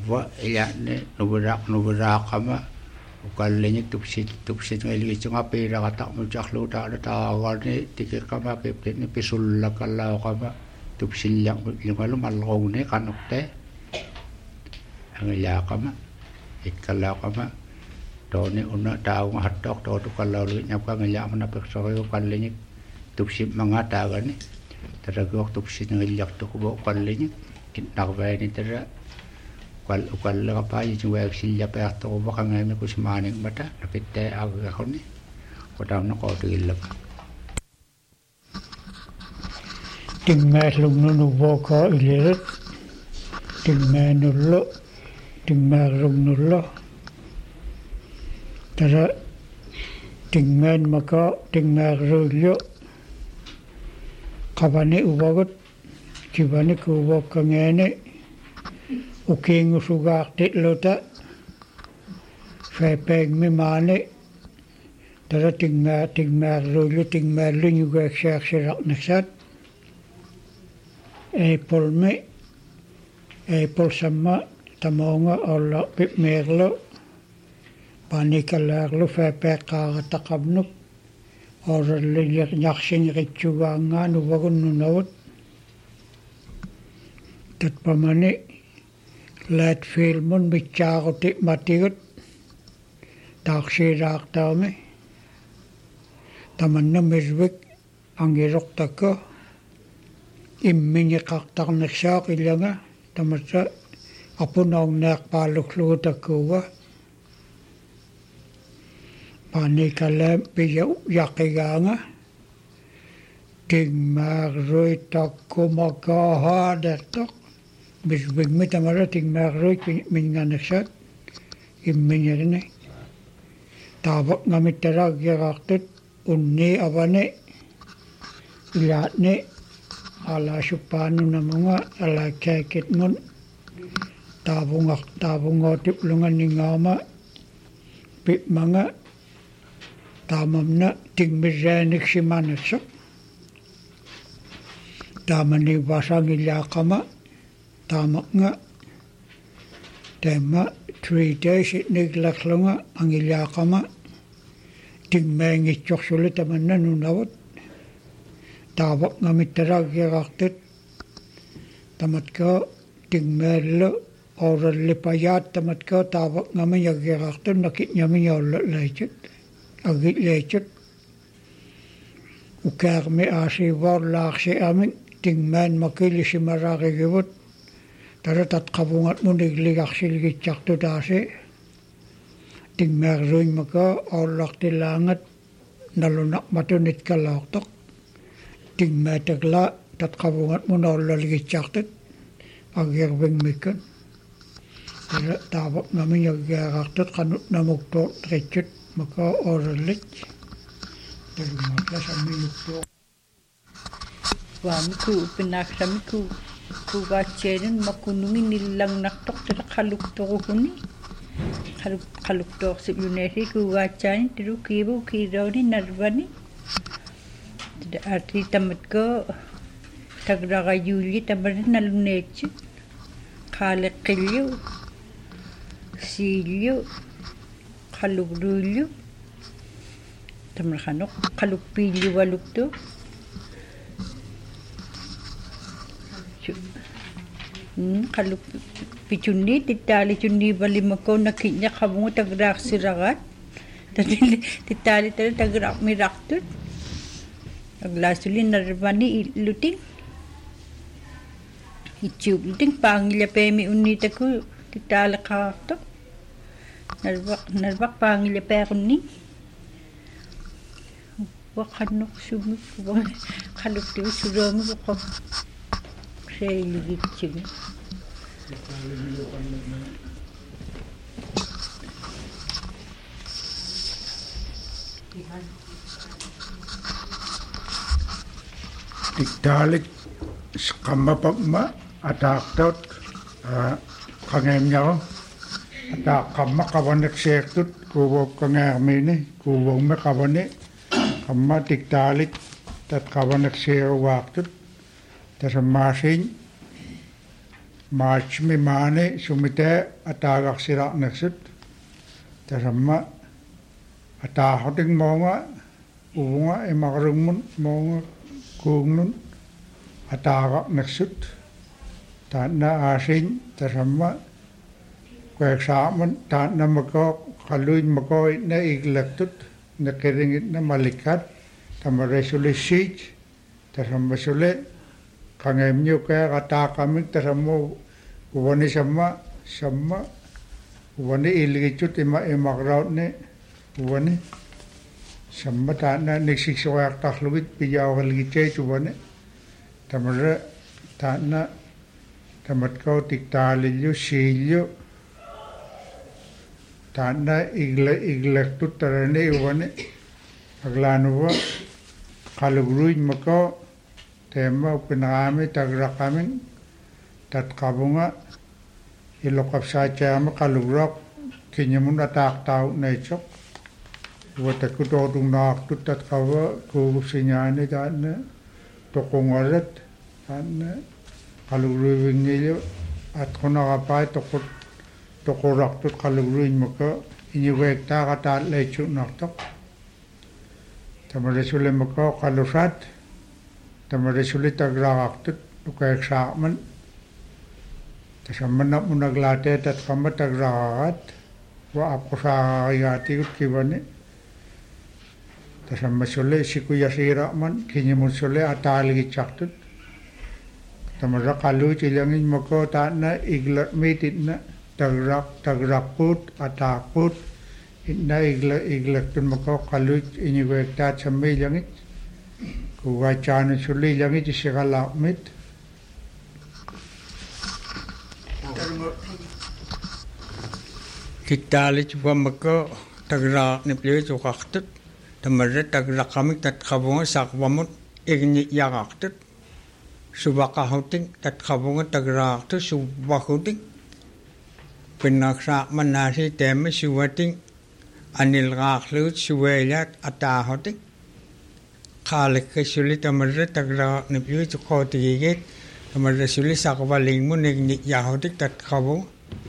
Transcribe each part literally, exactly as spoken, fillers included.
wa ya ne nuberak nuberak kama ukalenya tupsit tupsit ngali chunga pe ra ta mu chakhlu ta ta wa ne tikir kama ke ne pisul la kala kama tupsil yang lingalu malong ne kanukte angya kama ikala kama to ne una ta ng hatok to to kala lu nyap ka ngya mana pekso ukalenya tupsit manga ta ga ne taragok tupsit ngali yak to ko ukalenya kinakbay ni tara kwal kwal la pa yi chu wek sil ya pa to ba khang me kuch manik mata napitte ag ga khoni ko ta na ko til la ting me lung nu nu bo ko ile ting me nu lo ting me lung nu lo tara ting men ma ko ting me ru lo kabane ubagot kibane ko bo kangene uking sugar tit lota fe peg me mane tara ting ma ting ma ro lo ting ma lu ñu ko xex xex naxat e pol me e pol sama tamonga olla pip merlo panikala lo fe pe ka takabnu or le yaxin richuga nganu wagun nu nawt tat pamane lat filmun bichagote matigot takshirak tame tamanna mezbek angirok taka immini kaktak naksak ilanga tamatsa apunong nak paluklu takuwa panikalam piya yakiganga tingmar roy takumakaha datak bisbig mi tamara tingmar roy minganaksak imminirne tabak ngamitara giraktut unni abane ilatne ala supanu namunga ala kekit mun tabungak tabungotip lungan ningama pip manga tamamna tingmizanik simanaksak tamani basang ilakama tamak nga tema three days niglaklunga ang ilakama tingmengi choksulit tamanna nunawat tabak nga mitarag yaraktit tamat ka tingmerlo oral lipayat tamat ka tabak nga mayag yaraktit nakit niya mayawala lechet agit lechet ukar me asi war lakse amin tingmen makili si maraki gibut tara tat kabungat mo nigligak silgit chakto dasi tingmer ruin maka orlak tilangat nalunak matunit kalaktok tingmer tagla tat kabungat mo naluligit chaktot agirbeng mikan tara tabak namin yagyaraktot kanut namuktot rechut maka oralik termatla sa minuktot wamiku pinaksamiku kugacherin makunungin nilang naktok tara kaluktok huni kaluk kaluktok si yunesi kugachain tiru kibu kironi narvani tidak arti tamat ko tagraga yuli tamat nalunech kalekilyo silyo kalugdulyo tamat kanok kalukpilyo walukto kalau picundi titali cundi bali mako nakitnya kamu tagrak siragat tadi titali tadi tagrak miraktut aglasulin narvani luting icu luting pangilya pemi unita ku titali kakto narvak narvak pangilya pekuni wakanok sumit kalau tu sudah mukau saya ligit cing. Dikdalik skama pagma adaktot kangem nyaw adak kama kawanek sektut kuwo kangermini kuwo me kawane kama dikdalik tat kawanek sewaktut tasamasin maachmi maani sumite ataagaksiraqnersut tasamma ataahoting moonga uunga imagrungmun moonga kuungnun ataagaqnersut taanna aasin tasamma kueksaaman taanna mako qaluin mako na iglaktut nakiringit na malikat tamaresuli siij tasamma sule kangemnyo kaya katakamik tasammo uwani sama sama uwani iligitut ima imagraut ne uwani sama taanna niksikswayak taklubit pijawalgitay uwani tamara taanna tamatkaw tiktalilyo silyo taanna igla iglaktut tarane uwani aglanuwa kalugruin makaw tema pinakami tagrakamin tatkabunga ilokap saachama kalugrak kinyamun atak tau nechok watakutodung naktut tatkawa kusinyani taanna tokongarat taanna kalugruwingilyo at kunakapai tokot tokoraktut kalugruin maka inyuwekta katat lechuk naktok tamaresule maka kalusat tamaresuli tagraaktut ukaeksaaman tasamman naglate tatkama tagraakat wa apkosaagayatikut kivani tasammasule sikuyasiraman kinyamusule ataaligitsaktut tamara kaluch ilangin mako taanna iglat mititna tagrak tagrakput atakput inna igla iglaktun mako kaluch inyuwektaat samme ilangit kuwachana suli langit isigalakmit kitalit wamako tagrak ni pliyo tukaktut tamara tagrakamik tatkabunga sakwamut igni yakaktut subakahuting tatkabunga tagraktut subahuting pinaksa manasi teme suwating anil raklut suwayat atahuting khalik suli tamara tagra ni pliyo tukotigit tamara suli sakwaling mo igni yahutik tatkabunga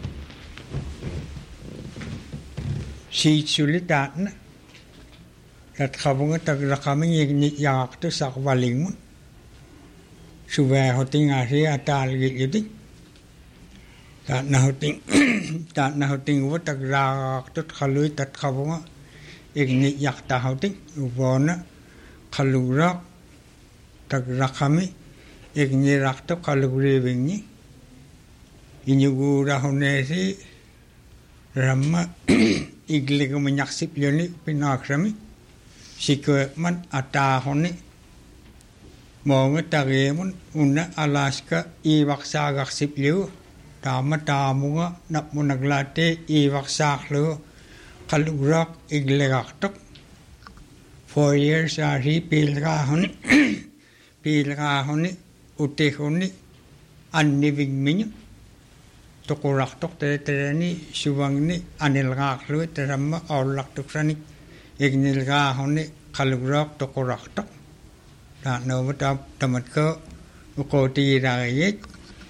si suli taatna tatkabunga tagrakaming igni yakaktu sakwaling mo suwahuting asi atalgit yuting taatna huting taatna huting uwa tagraktu khaluy tatkabunga igni yakta huting ubona kalugrak tagrakami igni rakto kalugriwingi inyugura hunesi ramma igliga manyaksip yoni pinakrami sikwe man atahoni monga tagemun una Alaska iwaksagaksip liu tama tamunga napmunaglate iwaksaklo kalugrak igligaktok four years ari pilgahoni pilgahoni utehoni annivingminyo tokoraktok tereni suwangni anilgaklo teramma awlaktoksani ignilgahoni kalugrak tokoraktok ta novata tamatko ukoti ragayet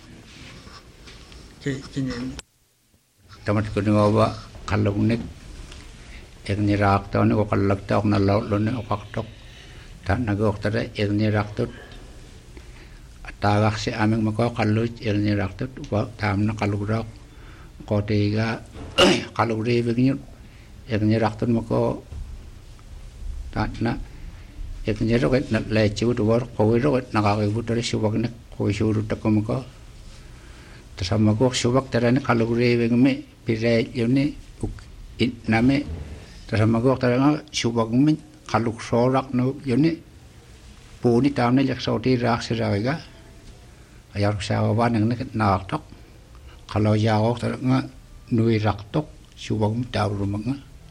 tamatko ngoba kalugnik igni raktone ko kallaktok na lawlone okaktok ta nagoktada igni raktut tagak si aming mako kaluj igni raktut ko tamna kalugrak ko tiga kalugri begni igni raktut mako tatna igni roket na lechu duwar ko roket nakakibutari subagnek ko suru takomko tasama ko subak tarani kalugri begmi pire yuni name tasama ko taranga subagmi kaluk sorak no yuni puni tamne jak soti rak siraga ayar sawan yang nek naktok kalau jauh taranga nui raktok subagmi taw rumanga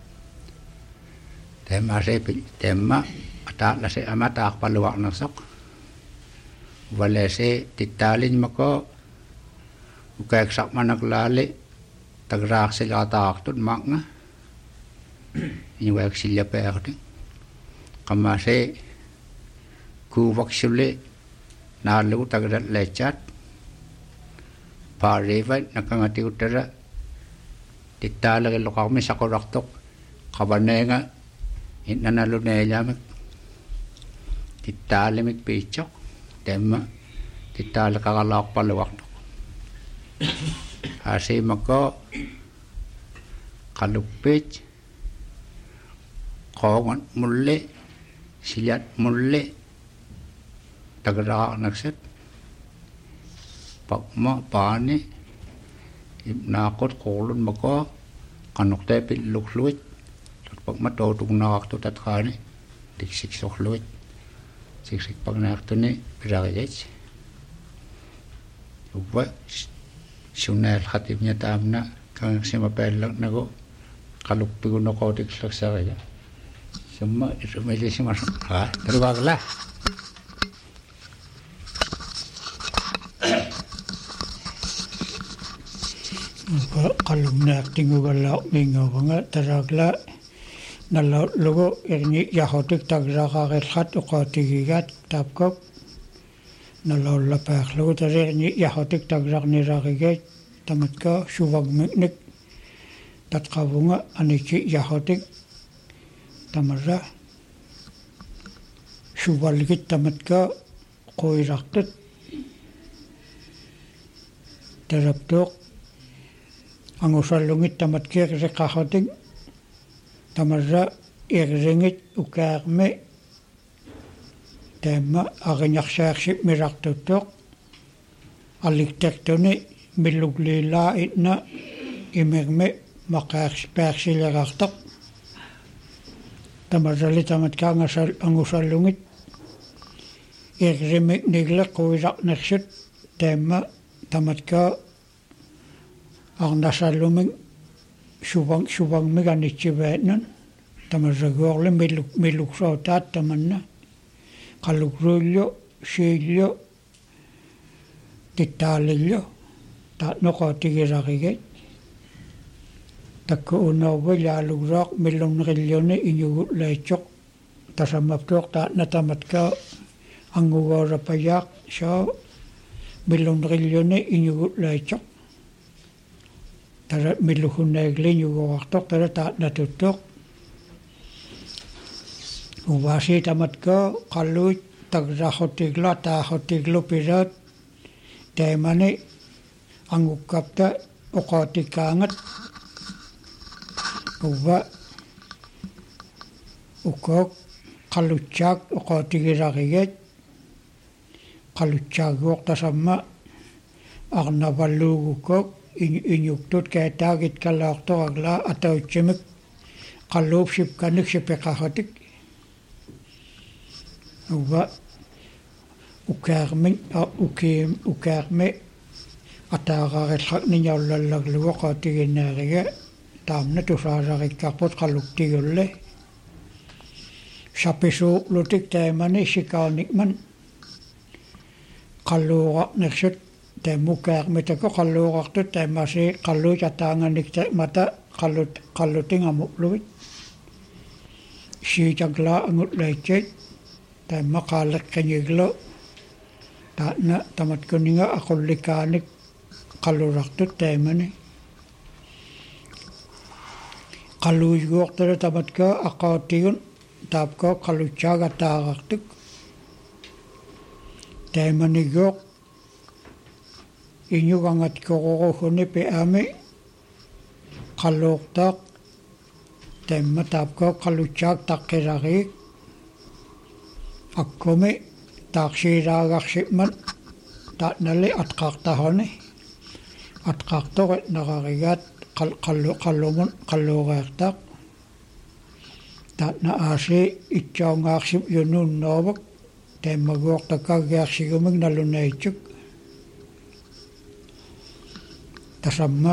tema se tema ata la se amata paluak nasok wale se titalin mako ukek sak manak lale tagrak se latak tut makna ini wak silya perde kamase ku waksule na lu tagrat lechat paariva nakangatiuttara tittaalagilloqarmi saqulartoq qavaneenga innanaluneejaamik tittaalimik piitsoq tamma tittaaleqaralaarpaluartoq aasiimakko qaluppiit qoongan mulli siljat mulli tagraarnaksat pakma paani ibnaaqut quulun mako qanuqtee pillukluit pakma tootugnaqartu tatqaani tiksiksorluit siksikparnaartuni pilariat ubba sunnaal khatimnya taamna kangaksima paallaqnagu qaluppigunoqootiklarsariga summa isumilisima ha terwagla qalumnaaq tingugallau mingoronga taragla nalo logo erni yahotik tagraqaqillat uqaatigigat tapkop nalo lapaqlugu tarerni yahotik tagraqniraqigat tamatka shuvagmiknik tatqavunga aniki yahotik tamarra shuvalgit tamatka qoiraqtat taraptoq angusallungit tamatkir riqahotik tamarra irringit ukaarme tamma ariñarsaarship mirartuttoq alliktertuni millugliilaa itna imirme maqaarsipaarsilerartaq tamarrali tamatka angasal angusallungit irrimik nigle quiraqnersut tamma tamatka arnasallumik shuvang shuvang meganichivaatnan tamarraguorle milluk milluksootaat tamanna qalukruullu siillu tittaalillu taatnoqootigirarigat takku unoorgu laalugraaq millunnerilluni iñugullaitsoq tasammaptuoq taatna tamatka angugoorapayaq soo millunnerilluni iñugullaitsoq tara milluhunnaaglinjugoartoq tara taatnatuttoq uvaasi tamatka qalluit tagraqotigla taahotiglu piraat taimani angukkapta uqaatikaangat uva ukook qallutsaak uqaatigirarigat qallutsaagguoq tasamma arnavalluugukkook iñuktut kaataagit kalaartoragla atauitsimik qalluupsip kaniksepeqahotik uva ukaarmin ukiim ukaarme ataaqarillarniñaullallaglugo qaatiginnaariga taamna tusaararikkarput qalluktigulle sapisuuqlutik taimani sikaanikman qalluuraqnersut tamukaarmitako qalluuqartut taimasi qalluujataanganikta mata qallut qallutingamukluit siitagla angutlaitsit taimma qaaleqqiniglu taatna tamatkuninga aqullikaanik qallurartut taimani qalluusguortulu tamatka aqaatigun taapko qallutsaagataagartuk taimanigoq iñugangatkoqoruhuni pi'ami qalluurtaaq taimma taapko qallutsaak taqqirariik akkumi taaksiiraagarsiman taatnali atqaartahoni atqaartoqit nararigaat qallu qallumun qalluureertaaq taatna aasi itsaungaarsim yununnoovak taimmaguortakagiarsigumik nalunaitsuk tasamma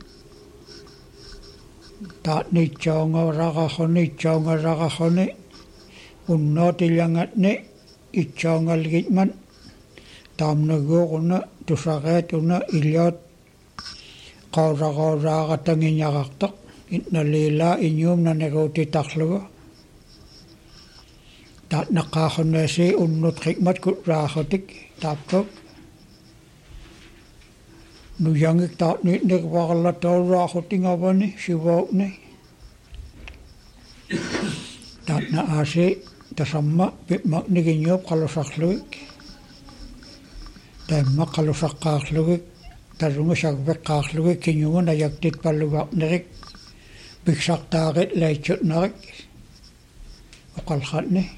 taatni itsaungararahoni itsaungararahoni unnootillangatni itsaungalgitman taamnaguoruna tusareetuna illoot qauraqauraaqatangiñarartaq innaliilaa iñuumnaneruutitarlugu taatnaqaaqunnaasi unnut qikmat kutraahutik taapkok nujangik taat nyt nek varalla tauraa hotingavani sivaukne. Taat na ase tasamma pitmak nikin jop kalosakluik. Tämmä kalosakkaakluik. Tarunga sakvek kaakluik kinyungan ajaktit paluvak nerik. Piksaktaarit leitsut narik. Okalkhatne.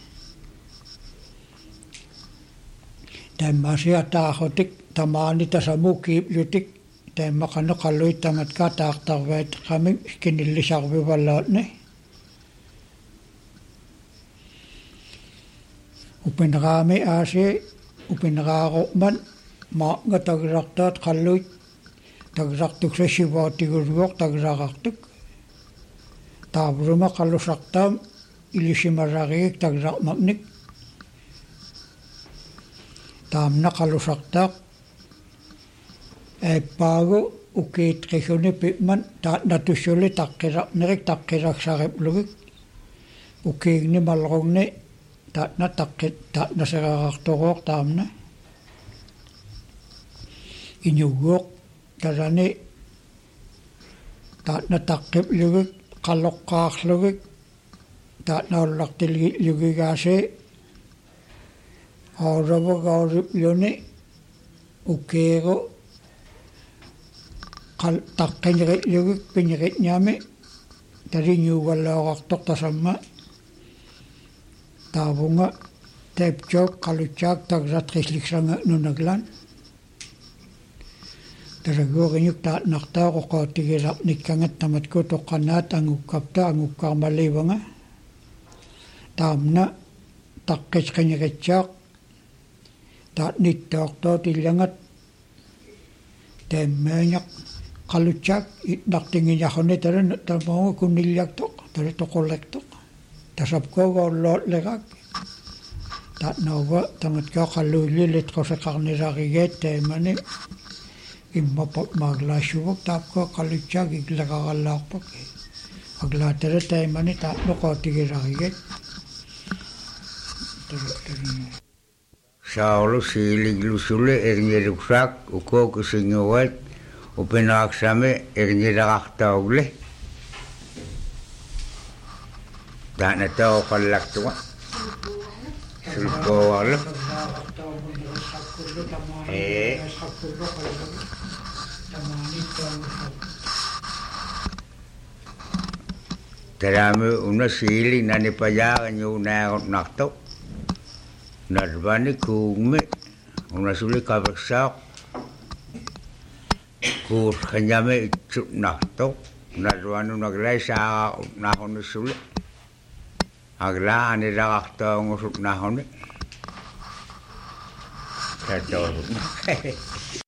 Tämä asia taahotik tamaani tasamu kiiplytik. Tämä kanna kalluittamat ka taaktarveet kamin skinillisarvivallaatne. Upinraami aasi upinraaruqman maanga tagraqtaat kalluit tagraqtukse sivaatiguruoq tagraqartuk. Taavruma kallusaqtaam ilisimarariik tagraqmaqnik. Taamna kallusaqtaaq eppaagu ukiitrihuni pitman taat natussuli taqqiraqnerik taqqiraksariplugik ukiigni malrugni taatna taqqit taatna seraqartoruoq taamna iñuguoq tarani taatna taqqiplugik qalloqqaarlugik taatna ullartilgilugigaasi Auravaagauripluni ukeego qal taqqineritlugik pinyeritñaami tariñuugallaorartoq tasamma taavunga teepjook qalutsaak tagrasqisliksanga nunaglan taraguoriñuk taatnartaa qoqaatigilarnikkangat tamatku toqqanaat angukkapta angukkaarmaliivanga taamna taqqisqinyeritsaaq taat nittaortoot illangat taammaanaq qalutsaak itnartingiñarruni tala tamonga kunnilliartoq tala toqullertoq tasapkuugaullootlerak taat nauva tamatkaa qalluullilit qoseqarnilarigeet taamani immapak maaglaassuvuq taapkaa qalutsaak iklerarallaarpak aglaatala taamani taat noqaatigilarigeet Saulu siiliglusule erngeruksak ukokusinguat upinaaksame erngeraqtaugle taana tauqallaqtuga sulkoorlu ee Terame una siili nani payaga nyunaaqutnartu narvani kuumme una suli kaversaaq kuur khanyame itsunnartu narvani unaglai saaqaaqutnaaquni suli agla aniraqartaungusutnaaquni tattoorutna